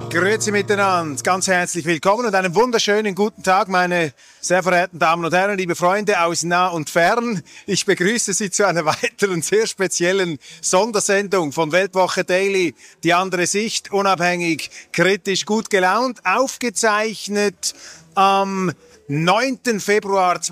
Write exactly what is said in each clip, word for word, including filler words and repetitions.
Grüezi miteinander, ganz herzlich willkommen und einen wunderschönen guten Tag, meine sehr verehrten Damen und Herren, liebe Freunde aus nah und fern. Ich begrüße Sie zu einer weiteren sehr speziellen Sondersendung von Weltwoche Daily, die andere Sicht, unabhängig, kritisch, gut gelaunt, aufgezeichnet am neunten Februar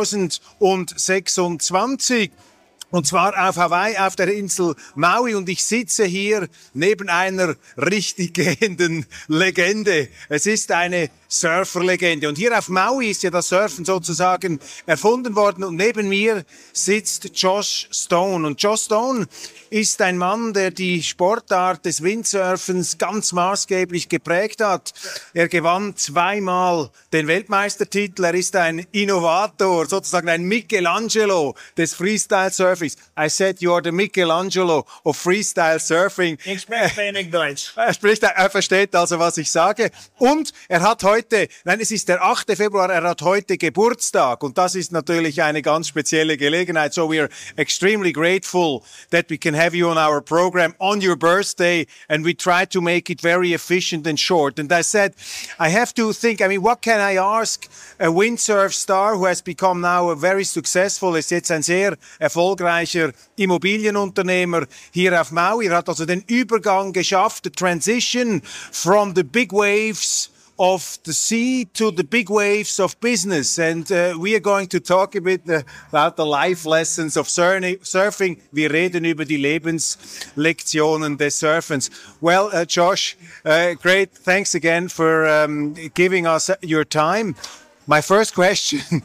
zweitausendsechsundzwanzig. Und zwar auf Hawaii, auf der Insel Maui. Und ich sitze hier neben einer richtig gehenden Legende. Es ist eine Surferlegende. Und hier auf Maui ist ja das Surfen sozusagen erfunden worden. Und neben mir sitzt Josh Stone. Und Josh Stone ist ein Mann, der die Sportart des Windsurfens ganz maßgeblich geprägt hat. Er gewann zweimal den Weltmeistertitel. Er ist ein Innovator, sozusagen ein Michelangelo des Freestyle-Surfings. I said you are the Michelangelo of Freestyle Surfing. Ich spreche wenig Deutsch. Er spricht, er versteht also, was ich sage. Und er hat heute, nein, es ist der achte Februar, er hat heute Geburtstag. Und das ist natürlich eine ganz spezielle Gelegenheit. So we are extremely grateful that we can have you on our program on your birthday. And we try to make it very efficient and short. And I said, I have to think, I mean, what can I ask a windsurf star who has become now a very successful, ist jetzt ein sehr erfolgreicher Immobilienunternehmer hier auf Maui. Er hat also den Übergang geschafft, the transition from the big waves of the sea to the big waves of business. And uh, we are going to talk a bit uh, about the life lessons of surfing. Wir reden über die Lebenslektionen des Surfens. Well, uh, Josh, uh, great. Thanks again for um, giving us your time. My first question,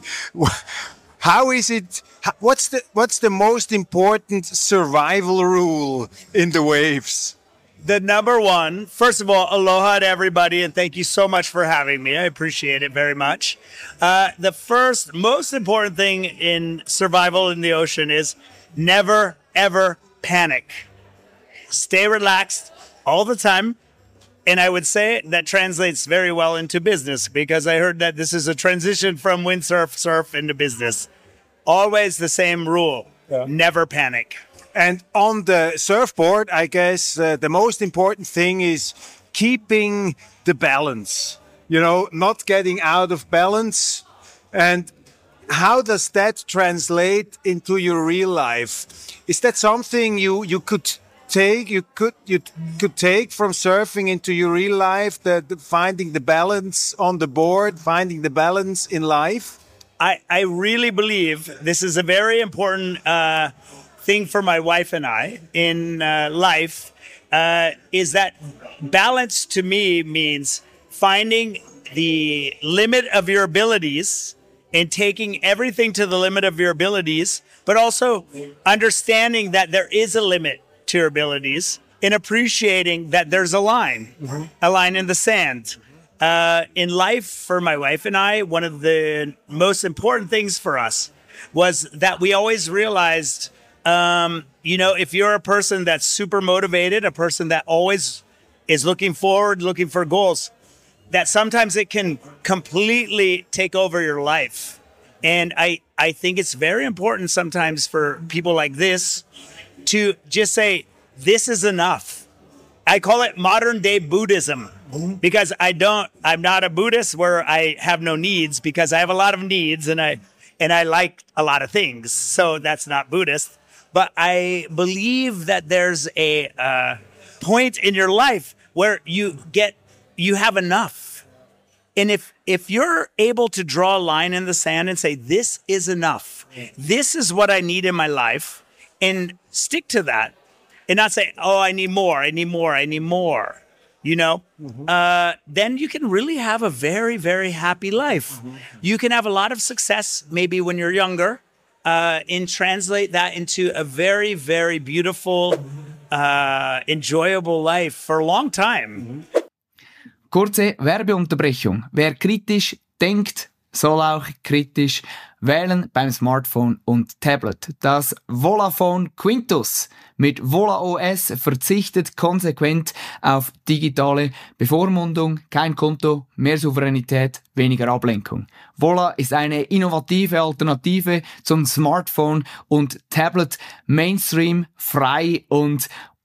how is it, what's the, what's the most important survival rule in the waves? The number one, first of all, aloha to everybody, and thank you so much for having me. I appreciate it very much. Uh, the first, most important thing in survival in the ocean is never, ever panic. Stay relaxed all the time. And I would say that translates very well into business, because I heard that this is a transition from windsurf, surf into business. Always the same rule, yeah. Never panic. And on the surfboard, I guess uh, the most important thing is keeping the balance, you know, not getting out of balance. And how does that translate into your real life? Is that something you, you could take you could you could take from surfing into your real life, the, the finding the balance on the board, finding the balance in life? I, I really believe this is a very important uh, thing for my wife and I in uh, life, uh, is that balance to me means finding the limit of your abilities and taking everything to the limit of your abilities, but also understanding that there is a limit to your abilities and appreciating that there's a line, mm-hmm. a line in the sand. Uh, in life, for my wife and I, one of the most important things for us was that we always realized, um, you know, if you're a person that's super motivated, a person that always is looking forward, looking for goals, that sometimes it can completely take over your life. And I, I think it's very important sometimes for people like this to just say, this is enough. I call it modern day Buddhism, because I don't, I'm not a Buddhist where I have no needs, because I have a lot of needs and I, and I like a lot of things. So that's not Buddhist. But I believe that there's a uh, point in your life where you get, you have enough. And if, if you're able to draw a line in the sand and say, this is enough, this is what I need in my life, and stick to that, and not say, oh, I need more, I need more, I need more, you know, mm-hmm. uh, then you can really have a very, very happy life. Mm-hmm. You can have a lot of success maybe when you're younger, uh, and translate that into a very, very beautiful, uh, enjoyable life for a long time. Mm-hmm. Kurze Werbeunterbrechung. Wer kritisch denkt, soll auch kritisch wählen beim Smartphone und Tablet. Das Volaphone Quintus mit Vola O S verzichtet konsequent auf digitale Bevormundung, kein Konto, mehr Souveränität, weniger Ablenkung. Vola ist eine innovative Alternative zum Smartphone und Tablet, Mainstream, frei und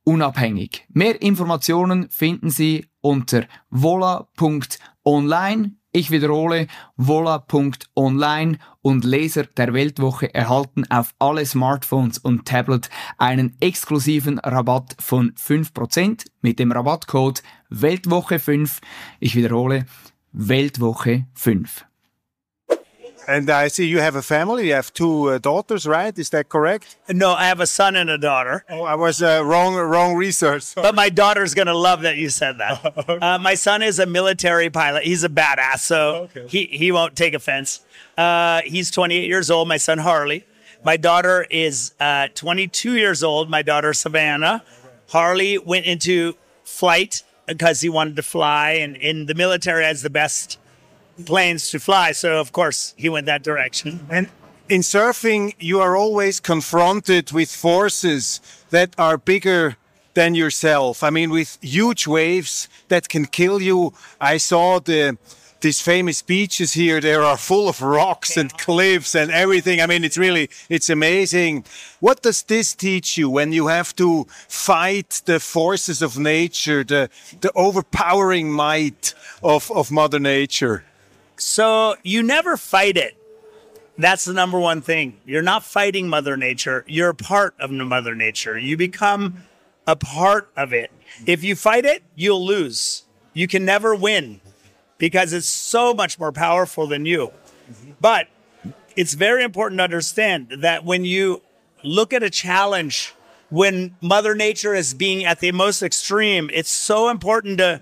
unabhängig. Mehr Informationen finden Sie unter vola punkt online. Ich wiederhole, vola punkt online, und Leser der Weltwoche erhalten auf alle Smartphones und Tablet einen exklusiven Rabatt von fünf Prozent mit dem Rabattcode Weltwoche fünf. Ich wiederhole, Weltwoche fünf. And I see you have a family. You have two uh, daughters, right? Is that correct? No, I have a son and a daughter. Oh, I was uh, wrong. Wrong research. But my daughter's going to love that you said that. Okay. uh, my son is a military pilot. He's a badass, so okay. he, he won't take offense. Uh, he's twenty-eight years old, my son Harley. My daughter is uh, twenty-two years old, my daughter Savannah. Harley went into flight because he wanted to fly, and in the military has the best planes to fly. So, of course, he went that direction. And in surfing, you are always confronted with forces that are bigger than yourself. I mean, with huge waves that can kill you. I saw the these famous beaches here. They are full of rocks and cliffs and everything. I mean, it's really, it's amazing. What does this teach you when you have to fight the forces of nature, the, the overpowering might of, of Mother Nature? So you never fight it. That's the number one thing. You're not fighting Mother Nature. You're a part of Mother Nature. You become a part of it. If you fight it, you'll lose. You can never win because it's so much more powerful than you. But it's very important to understand that when you look at a challenge, when Mother Nature is being at the most extreme, it's so important to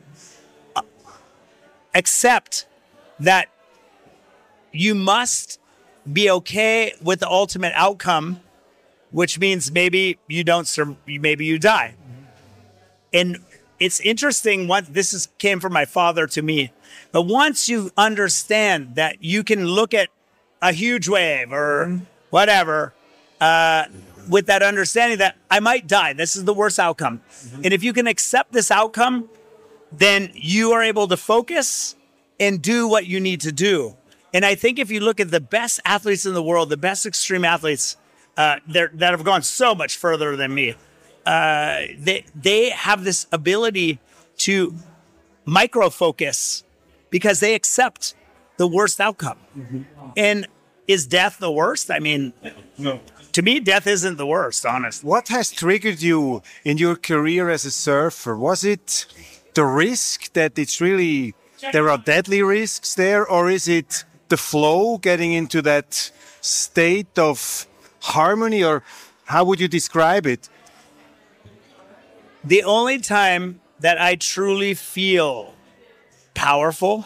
accept that you must be okay with the ultimate outcome, which means maybe you don't, maybe you die. And it's interesting. Once this is, came from my father to me, but once you understand that you can look at a huge wave or whatever, uh, with that understanding that I might die, this is the worst outcome. Mm-hmm. And if you can accept this outcome, then you are able to focus and do what you need to do. And I think if you look at the best athletes in the world, the best extreme athletes uh, that have gone so much further than me, uh, they, they have this ability to micro-focus because they accept the worst outcome. Mm-hmm. And is death the worst? I mean, no. To me, death isn't the worst, honestly. What has triggered you in your career as a surfer? Was it the risk that it's really... there are deadly risks there, or is it the flow, getting into that state of harmony, or how would you describe it? The only time that I truly feel powerful,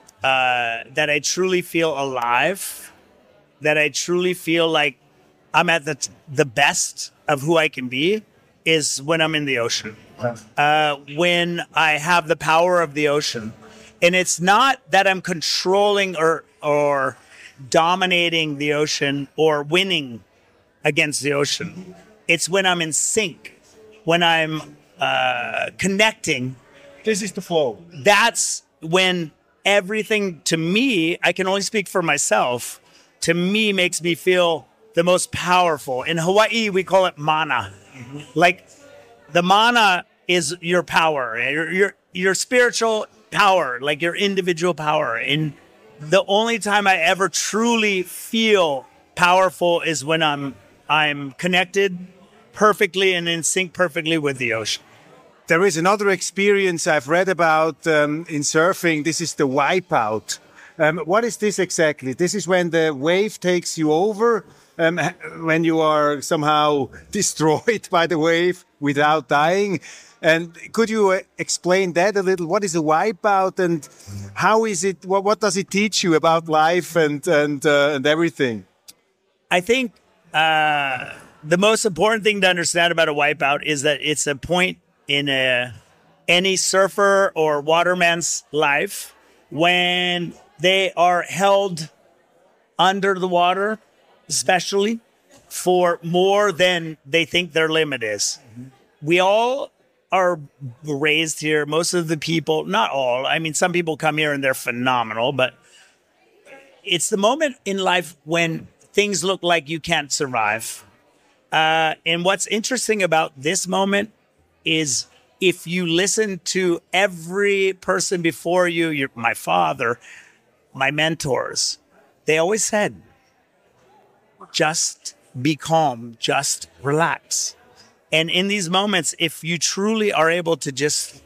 uh, that I truly feel alive, that I truly feel like I'm at the, the best of who I can be is when I'm in the ocean. Uh, when I have the power of the ocean. And it's not that I'm controlling or or dominating the ocean or winning against the ocean. It's when I'm in sync, when I'm uh, connecting. This is the flow. That's when everything, to me, I can only speak for myself, to me makes me feel the most powerful. In Hawaii, we call it mana. Mm-hmm. Like the mana is your power, your, your, your spiritual power, like your individual power. And the only time I ever truly feel powerful is when I'm I'm connected perfectly and in sync perfectly with the ocean. There is another experience I've read about um, in surfing. This is the wipeout. Um, what is this exactly? This is when the wave takes you over, um, when you are somehow destroyed by the wave without dying. And could you uh, explain that a little? What is a wipeout, and how is it? What, what does it teach you about life and and uh, and everything? I think uh, the most important thing to understand about a wipeout is that it's a point in a, any surfer or waterman's life when they are held under the water, especially for more than they think their limit is. Mm-hmm. We all are raised here. Most of the people, not all, I mean, some people come here and they're phenomenal, but it's the moment in life when things look like you can't survive. Uh, and what's interesting about this moment is if you listen to every person before you, your, my father, my mentors, they always said, just be calm, just relax. And in these moments, if you truly are able to just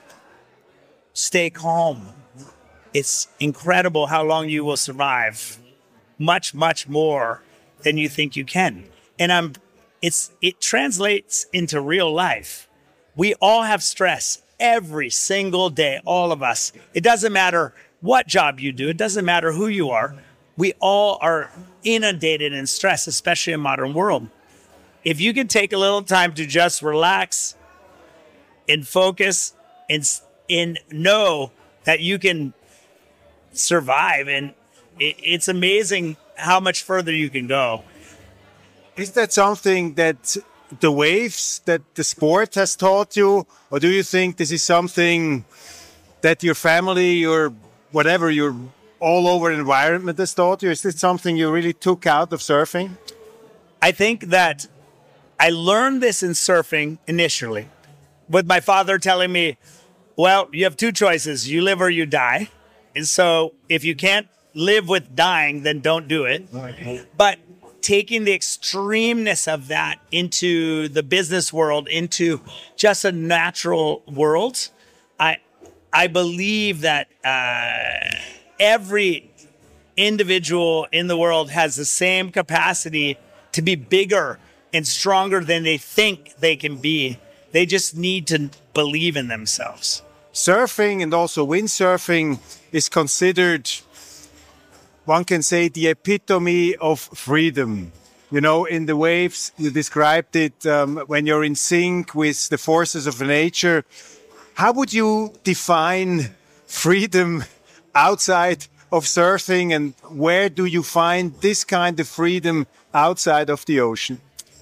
stay calm, it's incredible how long you will survive. Much, much more than you think you can. And I'm, it's, it translates into real life. We all have stress every single day, all of us. It doesn't matter what job you do. It doesn't matter who you are. We all are inundated in stress, especially in the modern world. If you can take a little time to just relax and focus and, and know that you can survive, and it, it's amazing how much further you can go. Is that something that the waves that the sport has taught you, or do you think this is something that your family, your whatever, your all over environment has taught you? Is this something you really took out of surfing? I think that I learned this in surfing initially with my father telling me, well, you have two choices. You live or you die. And so if you can't live with dying, then don't do it. But taking the extremeness of that into the business world, into just a natural world, I I believe that uh, every individual in the world has the same capacity to be bigger and stronger than they think they can be. They just need to believe in themselves. Surfing and also windsurfing is considered, one can say, the epitome of freedom. You know, in the waves, you described it um, when you're in sync with the forces of nature. How would you define freedom outside of surfing, and where do you find this kind of freedom outside of the ocean?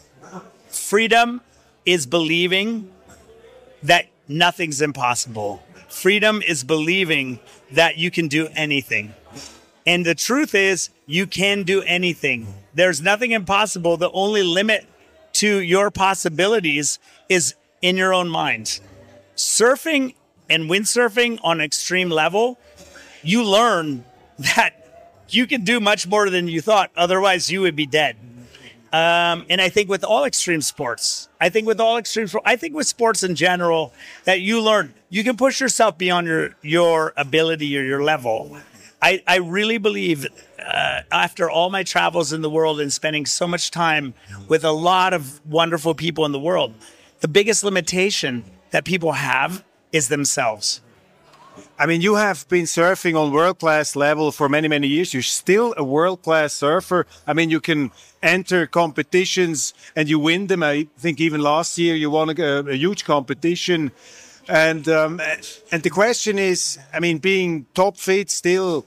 Freedom is believing that nothing's impossible. Freedom is believing that you can do anything. And the truth is, you can do anything. There's nothing impossible. The only limit to your possibilities is in your own mind. Surfing and windsurfing on an extreme level, you learn that you can do much more than you thought. Otherwise, you would be dead. Um, and I think with all extreme sports, I think with all extreme sports, I think with sports in general, that you learn, you can push yourself beyond your, your ability or your level. I, I really believe uh, after all my travels in the world and spending so much time with a lot of wonderful people in the world, the biggest limitation that people have is themselves. I mean, you have been surfing on world-class level for many, many years. You're still a world-class surfer. I mean, you can enter competitions and you win them. I think even last year you won a, a huge competition. And um, and the question is, I mean, being top fit still,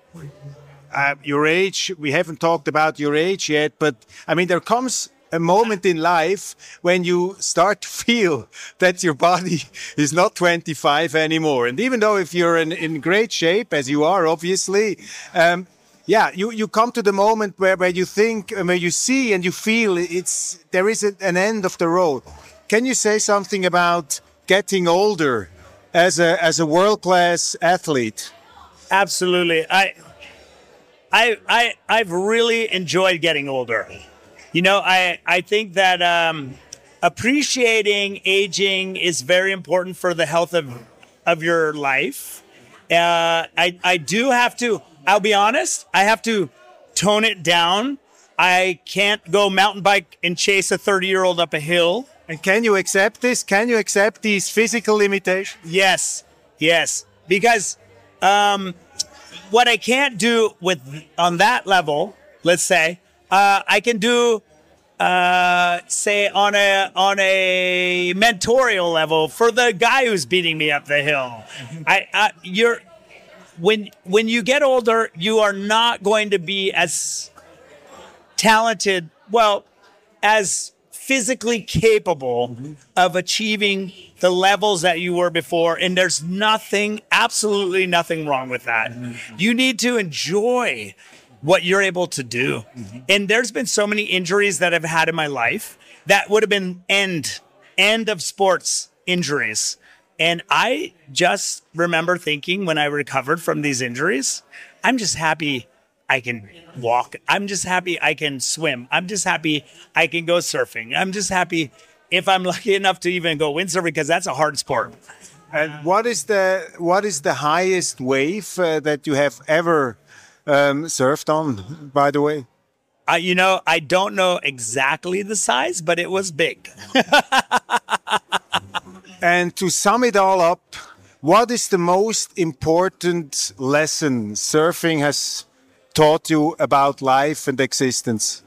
uh, your age, we haven't talked about your age yet, but I mean, there comes a moment in life when you start to feel that your body is not twenty-five anymore. And even though if you're in, in great shape, as you are, obviously, um, yeah, you, you come to the moment where, where you think, where you see and you feel it's there is a, an end of the road. Can you say something about getting older as a as a world-class athlete? Absolutely. I, I, I, I've really enjoyed getting older. You know, I, I think that um, appreciating aging is very important for the health of, of your life. Uh, I, I do have to, I'll be honest, I have to tone it down. I can't go mountain bike and chase a thirty-year-old up a hill. And can you accept this? Can you accept these physical limitations? Yes, yes. Because um, what I can't do with on that level, let's say, Uh, I can do, uh, say, on a on a mentorial level for the guy who's beating me up the hill. I, I you're when when you get older, you are not going to be as talented, well, as physically capable of achieving the levels that you were before. And there's nothing, absolutely nothing wrong with that. You need to enjoy what you're able to do. Mm-hmm. And there's been so many injuries that I've had in my life that would have been end, end of sports injuries. And I just remember thinking when I recovered from these injuries, I'm just happy I can walk. I'm just happy I can swim. I'm just happy I can go surfing. I'm just happy if I'm lucky enough to even go windsurfing, because that's a hard sport. And what is the what is the highest wave uh, that you have ever um, surfed on, by the way? Uh, you know, I don't know exactly the size, but it was big. And to sum it all up, what is the most important lesson surfing has taught you about life and existence?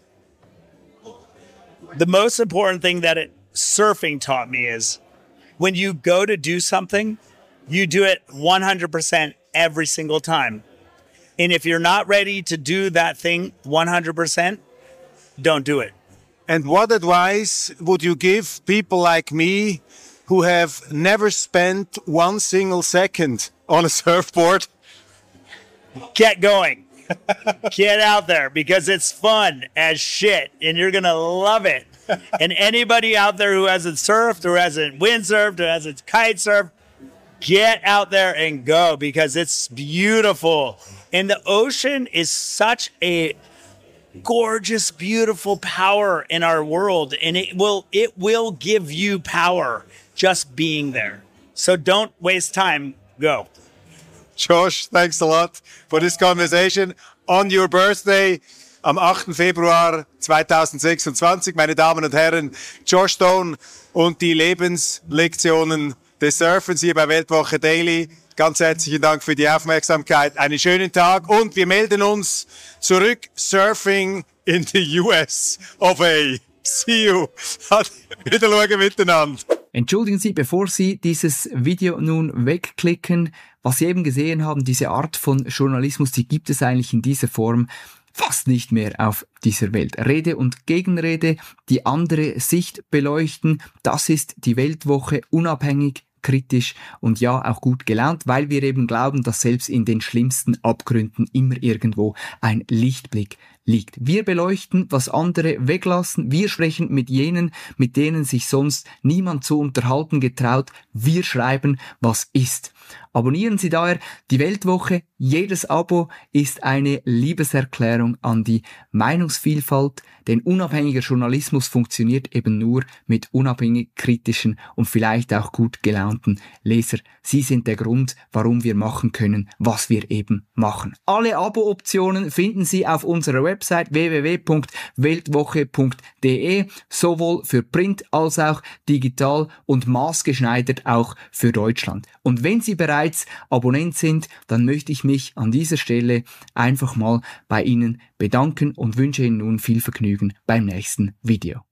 The most important thing that it, surfing taught me is when you go to do something, you do it one hundred percent every single time. And if you're not ready to do that thing one hundred percent, don't do it. And what advice would you give people like me who have never spent one single second on a surfboard? Get going. Get out there, because it's fun as shit and you're going to love it. And anybody out there who hasn't surfed or hasn't windsurfed or hasn't kite surfed, get out there and go, because it's beautiful. And the ocean is such a gorgeous, beautiful power in our world, and it will it will give you power just being there. So don't waste time. Go. Josh, thanks a lot for this conversation on your birthday am achten Februar zweitausendsechsundzwanzig. Meine Damen und Herren, Josh Stone und die Lebenslektionen des Surfens hier bei Weltwoche Daily. Ganz herzlichen Dank für die Aufmerksamkeit. Einen schönen Tag und wir melden uns zurück. Surfing in the U S of A. See you. Wieder schauen miteinander. Entschuldigen Sie, bevor Sie dieses Video nun wegklicken, was Sie eben gesehen haben, diese Art von Journalismus, die gibt es eigentlich in dieser Form fast nicht mehr auf dieser Welt. Rede und Gegenrede, die andere Sicht beleuchten, das ist die Weltwoche, unabhängig, kritisch und ja, auch gut gelaunt, weil wir eben glauben, dass selbst in den schlimmsten Abgründen immer irgendwo ein Lichtblick liegt. Wir beleuchten, was andere weglassen. Wir sprechen mit jenen, mit denen sich sonst niemand zu unterhalten getraut. Wir schreiben, was ist. Abonnieren Sie daher die Weltwoche. Jedes Abo ist eine Liebeserklärung an die Meinungsvielfalt, denn unabhängiger Journalismus funktioniert eben nur mit unabhängig kritischen und vielleicht auch gut gelaunten Leser. Sie sind der Grund, warum wir machen können, was wir eben machen. Alle Abo-Optionen finden Sie auf unserer Website w w w punkt weltwoche punkt d e, sowohl für Print als auch digital und maßgeschneidert auch für Deutschland. Und wenn Sie bereits Abonnent sind, dann möchte ich mich an dieser Stelle einfach mal bei Ihnen bedanken und wünsche Ihnen nun viel Vergnügen beim nächsten Video.